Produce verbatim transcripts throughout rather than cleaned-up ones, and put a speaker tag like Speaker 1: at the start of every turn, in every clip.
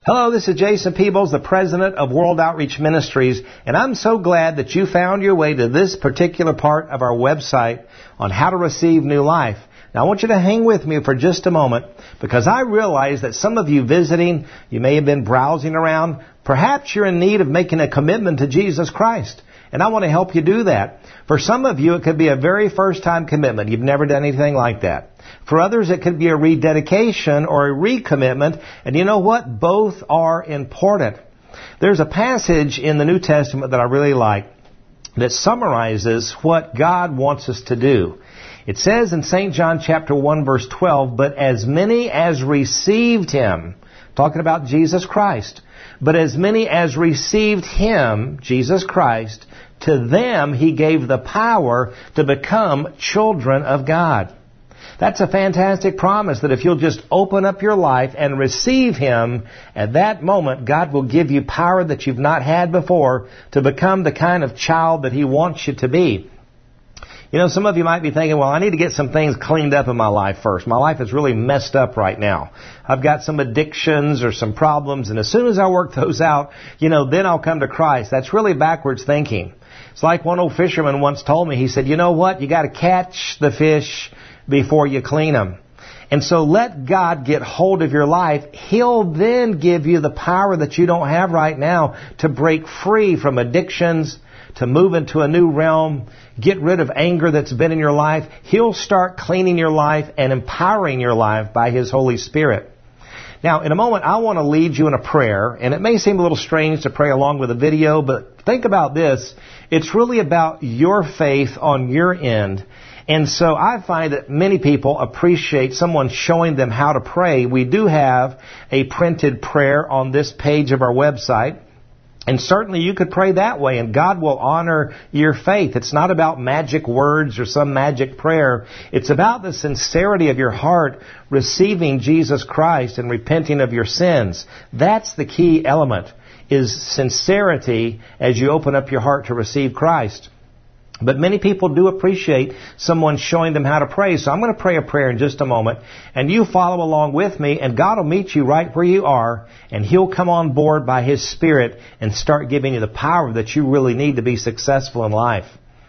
Speaker 1: Hello, this is Jason Peebles, the president of World Outreach Ministries, and I'm so glad that you found your way to this particular part of our website on how to receive new life. Now, I want you to hang with me for just a moment, because I realize that some of you visiting, you may have been browsing around. Perhaps you're in need of making a commitment to Jesus Christ, and I want to help you do that. For some of you, it could be a very first-time commitment. You've never done anything like that. For others, it could be a rededication or a recommitment. And you know what? Both are important. There's a passage in the New Testament that I really like that summarizes what God wants us to do. It says in Saint John chapter one, verse twelve, "But as many as received Him," talking about Jesus Christ, "but as many as received Him," Jesus Christ, "to them He gave the power to become children of God." That's a fantastic promise that if you'll just open up your life and receive Him, at that moment God will give you power that you've not had before to become the kind of child that He wants you to be. You know, some of you might be thinking, well, I need to get some things cleaned up in my life first. My life is really messed up right now. I've got some addictions or some problems, and as soon as I work those out, you know, then I'll come to Christ. That's really backwards thinking. It's like one old fisherman once told me. He said, you know what? You got to catch the fish before you clean them. And so let God get hold of your life. He'll then give you the power that you don't have right now to break free from addictions, to move into a new realm, get rid of anger that's been in your life. He'll start cleaning your life and empowering your life by His Holy Spirit. Now, in a moment, I want to lead you in a prayer, and it may seem a little strange to pray along with a video, but think about this. It's really about your faith on your end. And so I find that many people appreciate someone showing them how to pray. We do have a printed prayer on this page of our website. And certainly you could pray that way, and God will honor your faith. It's not about magic words or some magic prayer. It's about the sincerity of your heart receiving Jesus Christ and repenting of your sins. That's the key element, is sincerity as you open up your heart to receive Christ. But many people do appreciate someone showing them how to pray. So I'm going to pray a prayer in just a moment. And you follow along with me, and God will meet you right where you are. And He'll come on board by His Spirit and start giving you the power that you really need to be successful in life.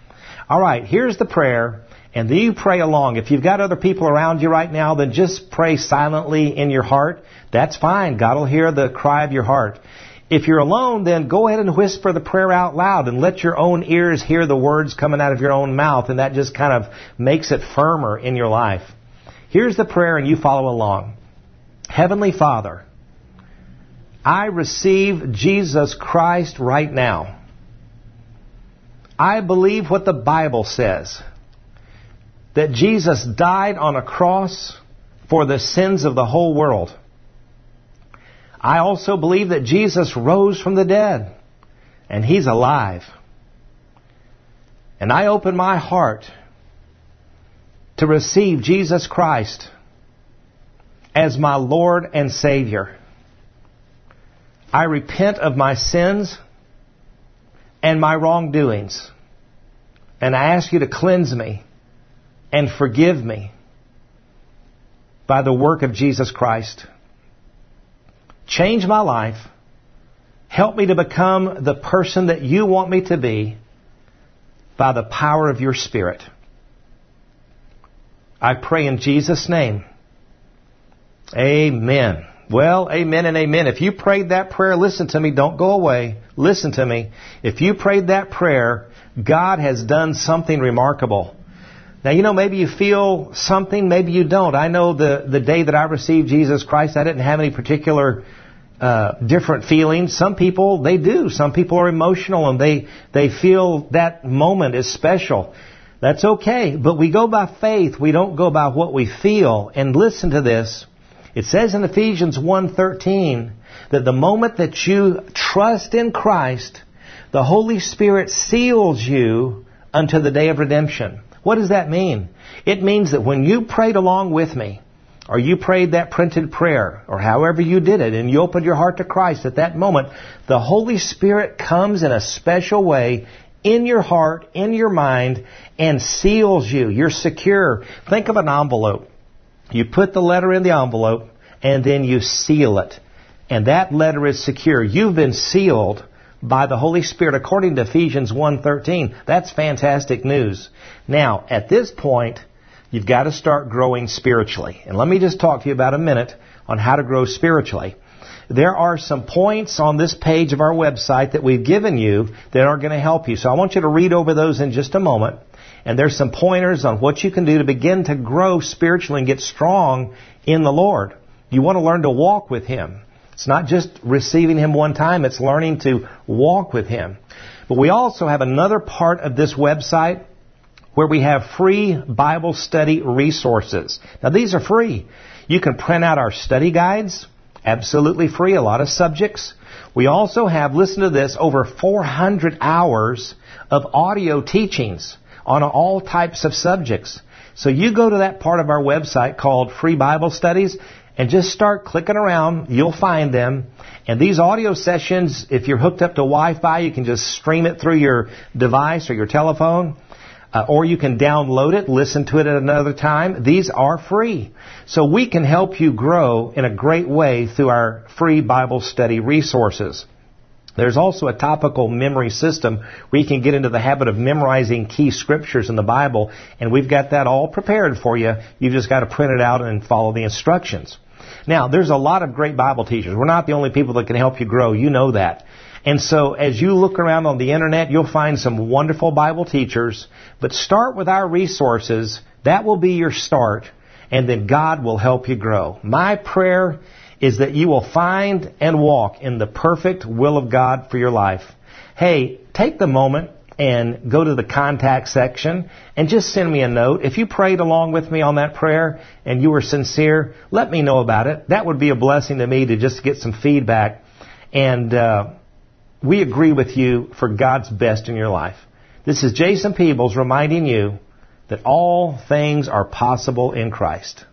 Speaker 1: All right, here's the prayer. And then you pray along. If you've got other people around you right now, then just pray silently in your heart. That's fine. God will hear the cry of your heart. If you're alone, then go ahead and whisper the prayer out loud and let your own ears hear the words coming out of your own mouth, and that just kind of makes it firmer in your life. Here's the prayer, and you follow along. Heavenly Father, I receive Jesus Christ right now. I believe what the Bible says, that Jesus died on a cross for the sins of the whole world. I also believe that Jesus rose from the dead, and He's alive. And I open my heart to receive Jesus Christ as my Lord and Savior. I repent of my sins and my wrongdoings, and I ask You to cleanse me and forgive me by the work of Jesus Christ. Change my life. Help me to become the person that You want me to be by the power of Your Spirit. I pray in Jesus' name. Amen. Well, amen and amen. If you prayed that prayer, listen to me. Don't go away. Listen to me. If you prayed that prayer, God has done something remarkable. Now, you know, maybe you feel something, maybe you don't. I know the, the day that I received Jesus Christ, I didn't have any particular uh, different feelings. Some people, they do. Some people are emotional and they, they feel that moment is special. That's okay. But we go by faith. We don't go by what we feel. And listen to this. It says in Ephesians one thirteen that the moment that you trust in Christ, the Holy Spirit seals you unto the day of redemption. What does that mean? It means that when you prayed along with me, or you prayed that printed prayer, or however you did it, and you opened your heart to Christ at that moment, the Holy Spirit comes in a special way in your heart, in your mind, and seals you. You're secure. Think of an envelope. You put the letter in the envelope, and then you seal it. And that letter is secure. You've been sealed by the Holy Spirit according to Ephesians one thirteen. That's fantastic news. Now, at this point, you've got to start growing spiritually. And let me just talk to you about a minute on how to grow spiritually. There are some points on this page of our website that we've given you that are going to help you. So I want you to read over those in just a moment. And there's some pointers on what you can do to begin to grow spiritually and get strong in the Lord. You want to learn to walk with Him. It's not just receiving Him one time, it's learning to walk with Him. But we also have another part of this website where we have free Bible study resources. Now these are free. You can print out our study guides, absolutely free, a lot of subjects. We also have, listen to this, over four hundred hours of audio teachings on all types of subjects. So you go to that part of our website called Free Bible Studies and just start clicking around. You'll find them. And these audio sessions, if you're hooked up to Wi-Fi, you can just stream it through your device or your telephone. Uh, or you can download it, listen to it at another time. These are free. So we can help you grow in a great way through our free Bible study resources. There's also a topical memory system where you can get into the habit of memorizing key scriptures in the Bible, and we've got that all prepared for you. You've just got to print it out and follow the instructions. Now, there's a lot of great Bible teachers. We're not the only people that can help you grow. You know that. And so as you look around on the internet, you'll find some wonderful Bible teachers. But start with our resources. That will be your start. And then God will help you grow. My prayer is that you will find and walk in the perfect will of God for your life. Hey, take the moment and go to the contact section and just send me a note. If you prayed along with me on that prayer and you were sincere, let me know about it. That would be a blessing to me to just get some feedback. And uh, we agree with you for God's best in your life. This is Jason Peebles reminding you that all things are possible in Christ.